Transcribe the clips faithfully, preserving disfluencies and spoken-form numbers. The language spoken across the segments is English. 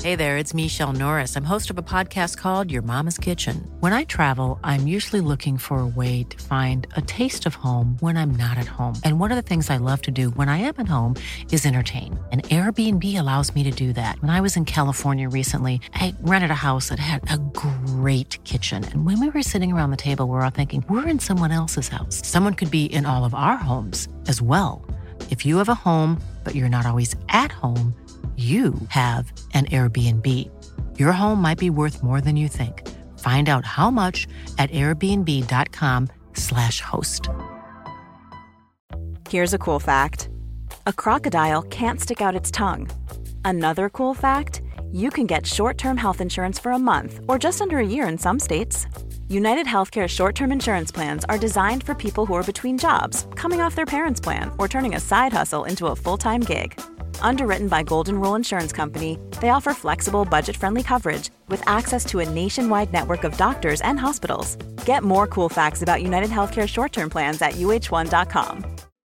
Hey there, it's Michelle Norris. I'm host of a podcast called Your Mama's Kitchen. When I travel, I'm usually looking for a way to find a taste of home when I'm not at home. And one of the things I love to do when I am at home is entertain. And Airbnb allows me to do that. When I was in California recently, I rented a house that had a great kitchen. And when we were sitting around the table, we were all thinking, we're in someone else's house. Someone could be in all of our homes as well. If you have a home, but you're not always at home, you have an Airbnb. Your home might be worth more than you think. Find out how much at airbnb.com slash host. Here's a cool fact. A crocodile can't stick out its tongue. Another cool fact, you can get short-term health insurance for a month or just under a year in some states. United Healthcare short-term insurance plans are designed for people who are between jobs, coming off their parents' plan, or turning a side hustle into a full-time gig. Underwritten by Golden Rule Insurance Company, they offer flexible, budget-friendly coverage with access to a nationwide network of doctors and hospitals. Get more cool facts about United Healthcare short-term plans at U H one dot com.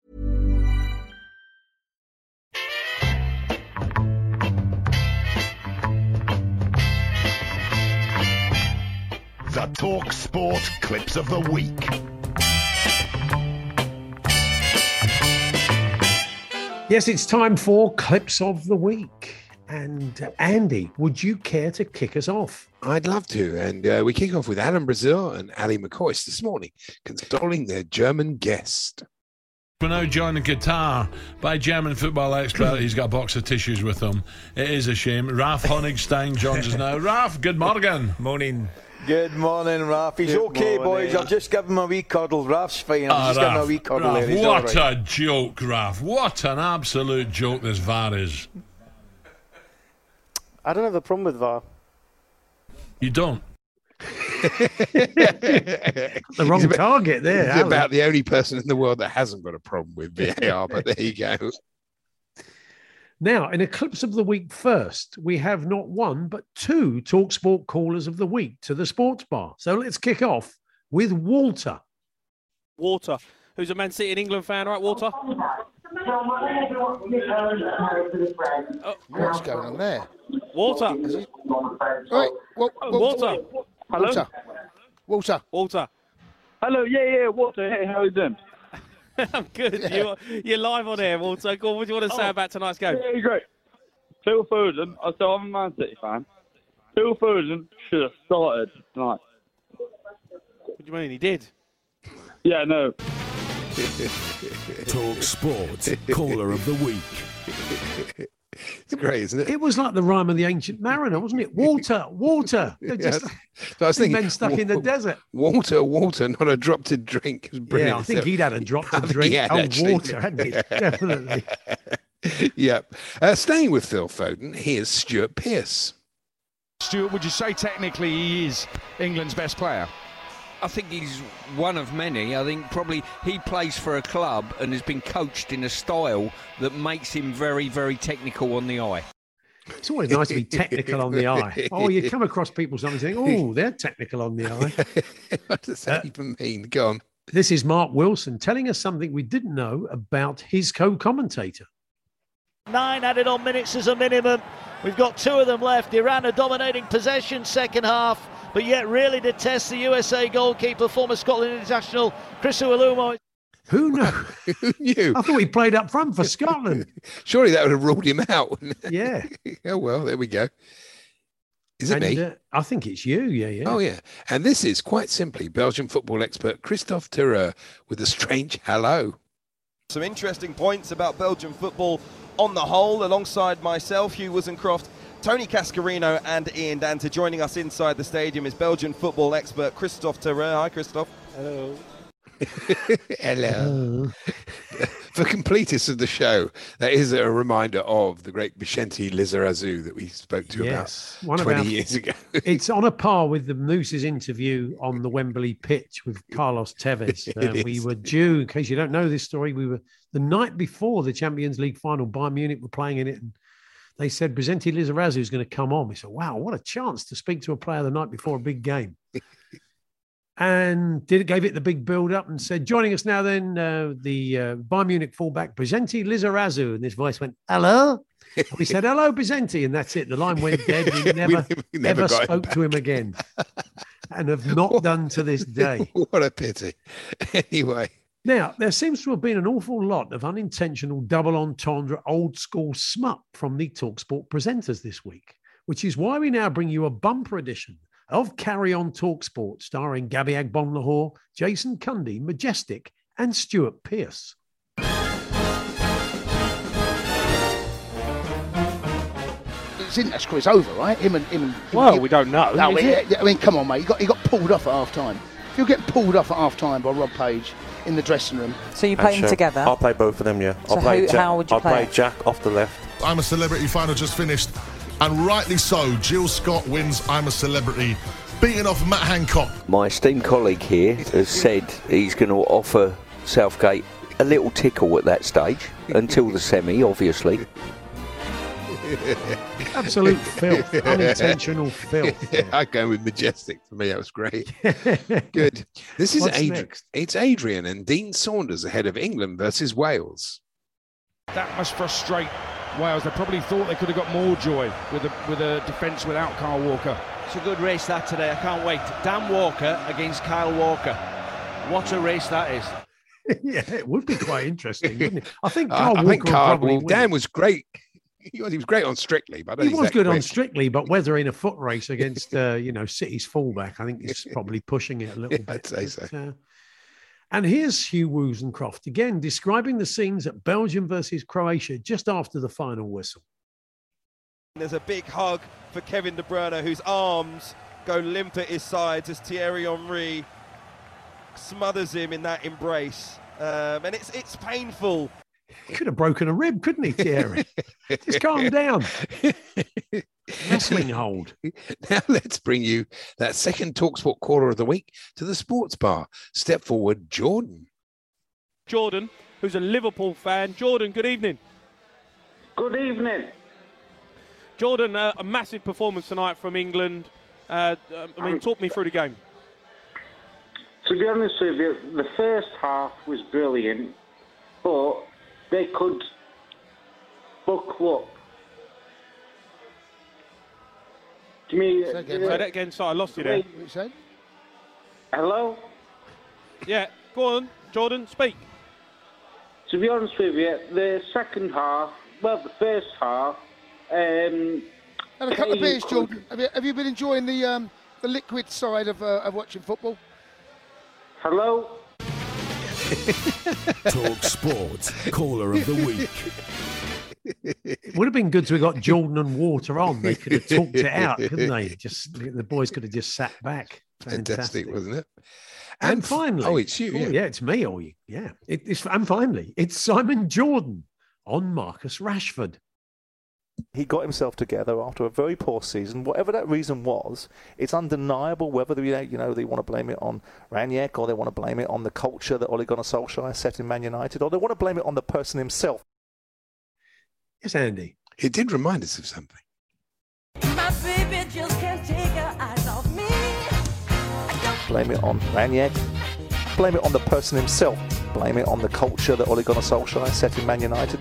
The Talk Sport Clips of the Week. Yes, it's time for Clips of the Week. And uh, Andy, would you care to kick us off? I'd love to. And uh, we kick off with Alan Brazil and Ali McCoist this morning, consoling their German guest. Renault joined the guitar by German football expert. He's got a box of tissues with him. It is a shame. Ralph Honigstein joins us now. Ralph, good morning. Morning. Good morning, Ralph. He's good okay, morning. Boys. I've just given him a wee cuddle. Ralph's fine. I've Ah, just Ralph, given him a wee cuddle Ralph, there. He's what all right. a joke, Ralph. What an absolute joke this V A R is. I don't have a problem with V A R. You don't? The wrong about, target there. He's Alan. about the only person in the world that hasn't got a problem with V A R, but there you go. Now, in Eclipse of the Week first, we have not one, but two TalkSport callers of the week to the sports bar. So let's kick off with Walter. Walter, who's a Man City and England fan, right, Walter? Oh, What's going on there? Walter. Wait, Wa- Wa- Walter. Hello? Walter. Walter. Walter. Hello, yeah, yeah, Walter. Hey, how are you doing? I'm good. Yeah. You're, you're live on air, Walter. Go on, what do you want to say Oh. about tonight's game? Yeah, great. Phil Foden, so I'm a Man City fan. Phil Foden should have started tonight. What do you mean? He did. Yeah, no. Talk Sport Caller of the Week. It's great, isn't it? It was like the rhyme of the ancient mariner, wasn't it? Water, water. They're just Yes. So I was thinking, men stuck in the desert. Water, water, not a drop to drink. It was brilliant. Yeah, I think So- he'd had a drop to I think drink. he had, Oh, actually. water, hadn't he? Definitely. Yep. Uh, staying with Phil Foden, here's Stuart Pearce. Stuart, would you say technically he is England's best player? I think he's one of many. I think probably he plays for a club and has been coached in a style that makes him very, very technical on the eye. It's always nice to be technical on the eye. Oh, you come across people sometimes saying, oh, they're technical on the eye. What does that Uh, even mean? Go on. This is Mark Wilson telling us something we didn't know about his co-commentator. Nine added on minutes as a minimum. We've got two of them left. Iran are dominating possession second half, but yet really to test the U S A goalkeeper, former Scotland international Chris Uwalumo. Who knew? Who knew? I thought he played up front for Scotland. Surely that would have ruled him out. wouldn't it? Yeah. Oh, well, there we go. Is it And, me? uh, I think it's you, yeah, yeah. Oh, yeah. And this is quite simply Belgian football expert Christophe Terreur with a strange hello. Some interesting points about Belgian football on the whole, alongside myself, Hugh Wizencroft, Tony Cascarino and Ian Danta. Joining us inside the stadium is Belgian football expert Christophe Terreur. Hi, Christophe. Hello. Hello. For completists of the show, that is a reminder of the great Vicente Lizarazu that we spoke to Yes, about one of twenty our- years ago. It's on a par with the Moose's interview on the Wembley pitch with Carlos Tevez. It Uh, we is. were due, in case you don't know this story, we were the night before the Champions League final. Bayern Munich were playing in it, and they said Vicente Lizarazu is going to come on. We said, "Wow, what a chance to speak to a player the night before a big game." And did gave it the big build up and said, "Joining us now, then uh, the uh, Bayern Munich fullback Vicente Lizarazu." And this voice went, "Hello." We said, hello, Bizenti, and that's it. The line went dead. We never, we never ever got him spoke back. to him again, and have not done to this day. What a pity. Anyway. Now, there seems to have been an awful lot of unintentional double entendre old school smut from the TalkSport presenters this week, which is why we now bring you a bumper edition of Carry On TalkSport, starring Gabby Agbonlahor, Jason Cundy, Majestic, and Stuart Pearce. It's in that it's over, right? Him and him. And, Well, him, we don't know. No, is he, it? I mean, come on, mate. He got he got pulled off at half time. If you're getting pulled off at half time by Rob Page in the dressing room, So you play them together? I'll play both of them, yeah. So I'll play who- Jack, how would you I'll play play it? Jack off the left. I'm a Celebrity final just finished, and rightly so. Jill Scott wins I'm a Celebrity, beating off Matt Hancock. My esteemed colleague here has said he's going to offer Southgate a little tickle at that stage until the semi, obviously. Absolute filth, unintentional filth. Yeah, I go with Majestic. For me, that was great. Good. This is What's Adrian. next? It's Adrian and Dean Saunders ahead of England versus Wales. That must frustrate Wales. They probably thought they could have got more joy with a with a defence without Kyle Walker. It's a good race that today. I can't wait. Dan Walker against Kyle Walker. What a race that is. Yeah, it would be quite interesting, wouldn't it? I think I- Carl I Walker think would Carl, probably well, win. Dan was great. He was, he was great on Strictly, but I don't He think was he's that good on quick. Strictly, but whether in a foot race against, uh, you know, City's fullback, I think he's probably pushing it a little Yeah, bit. I'd say but, so. uh, and here's Hugh Wozencroft again describing the scenes at Belgium versus Croatia just after the final whistle. There's a big hug for Kevin De Bruyne, whose arms go limp at his sides as Thierry Henry smothers him in that embrace. Um, and it's it's painful. He could have broken a rib, couldn't he, Thierry? Just calm down. Wrestling hold. Now let's bring you that second TalkSport caller of the week to the sports bar. Step forward, Jordan. Jordan, who's a Liverpool fan. Jordan, good evening. Good evening. Jordan, uh, a massive performance tonight from England. Uh, I mean, talk me through the game. To be honest with you, the first half was brilliant, but they could buckle up. Do you mean, Say that again, sorry, I lost you there. What you said? Hello? Yeah, go on, Jordan, speak. To be honest with you, the second half, well, the first half, um, have a couple of Kane beers, could- Jordan. Have you, have you been enjoying the um, the liquid side of uh, of watching football? Hello? Talk Sport, caller of the week. It would have been good to have got Jordan and Water on. They could have talked it out, couldn't they? Just the boys could have just sat back. Fantastic, wasn't it? And, And- finally, oh, it's you, Oh, yeah. yeah, it's me. Oh, you- yeah. It, it's and finally, it's Simon Jordan on Marcus Rashford. He got himself together after a very poor season. Whatever that reason was, it's undeniable whether they, you know, they want to blame it on Ranieri or they want to blame it on the culture that Ole Gunnar Solskjaer set in Man United, or they want to blame it on the person himself. Yes, Andy. It did remind us of something. My baby just can't take her eyes off me. Blame it on Ranieri. Blame it on the person himself. Blame it on the culture that Ole Gunnar Solskjaer set in Man United.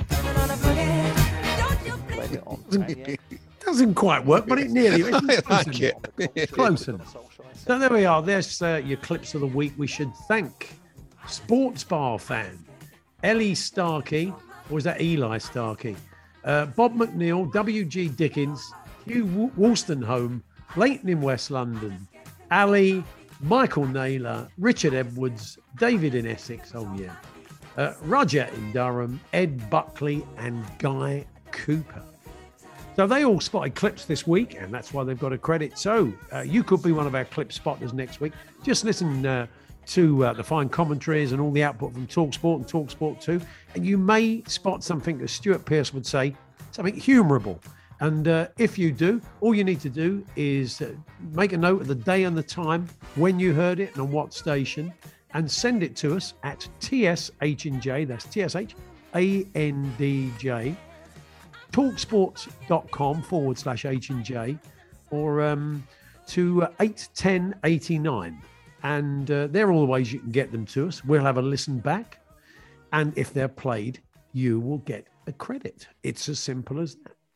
Blame it on Ranieri. Doesn't quite work, but it nearly is. I Close like enough. it. Close enough. So there we are. There's uh, your clips of the week. We should thank Sports Bar fan Ellie Starkey, or is that Eli Starkey? Uh, Bob McNeil, W G Dickens, Hugh W- Wolstenholme, Leighton in West London, Ali, Michael Naylor, Richard Edwards, David in Essex, oh yeah, uh, Roger in Durham, Ed Buckley, and Guy Cooper. So they all spotted clips this week, and that's why they've got a credit. So uh, you could be one of our clip spotters next week. Just listen uh, to uh, the fine commentaries and all the output from TalkSport and TalkSport two, and you may spot something, as Stuart Pearce would say, something humourable. And uh, if you do, all you need to do is uh, make a note of the day and the time when you heard it and on what station, and send it to us at T S H N J, that's T S H A N D J, talksport.com forward slash H and J, or um, to uh, eight ten eighty-nine. And uh, they're all the ways you can get them to us. We'll have a listen back. And if they're played, you will get a credit. It's as simple as that.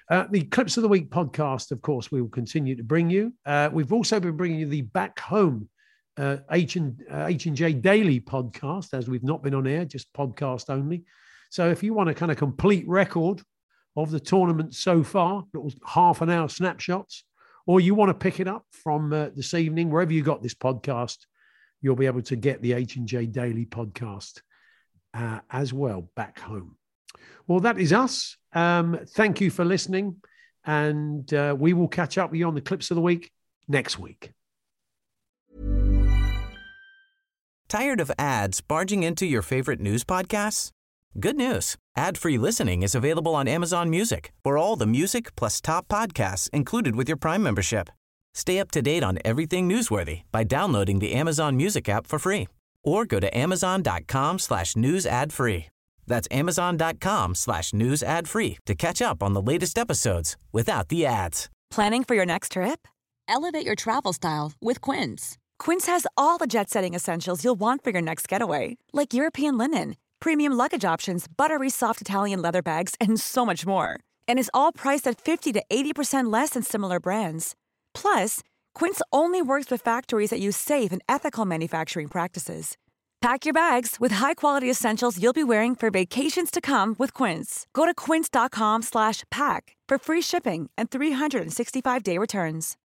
Uh, the Clips of the Week podcast, of course, we will continue to bring you. Uh, we've also been bringing you the Back Home uh, H and uh, H and J Daily podcast, as we've not been on air, just podcast only. So if you want a kind of complete record of the tournament so far, little half an hour snapshots, or you want to pick it up from uh, this evening, wherever you got this podcast, you'll be able to get the H and J Daily podcast uh, as well, Back Home. Well, that is us. Um, thank you for listening, and uh, we will catch up with you on the Clips of the Week next week. Tired of ads barging into your favorite news podcasts? Good news. Ad-free listening is available on Amazon Music for all the music plus top podcasts included with your Prime membership. Stay up to date on everything newsworthy by downloading the Amazon Music app for free or go to amazon.com slash news ad free. That's amazon.com slash news ad free to catch up on the latest episodes without the ads. Planning for your next trip? Elevate your travel style with Quince. Quince has all the jet-setting essentials you'll want for your next getaway, like European linen, premium luggage options, buttery soft Italian leather bags, and so much more. And is all priced at fifty to eighty percent less than similar brands. Plus, Quince only works with factories that use safe and ethical manufacturing practices. Pack your bags with high-quality essentials you'll be wearing for vacations to come with Quince. Go to quince.com slash pack for free shipping and three sixty-five day returns.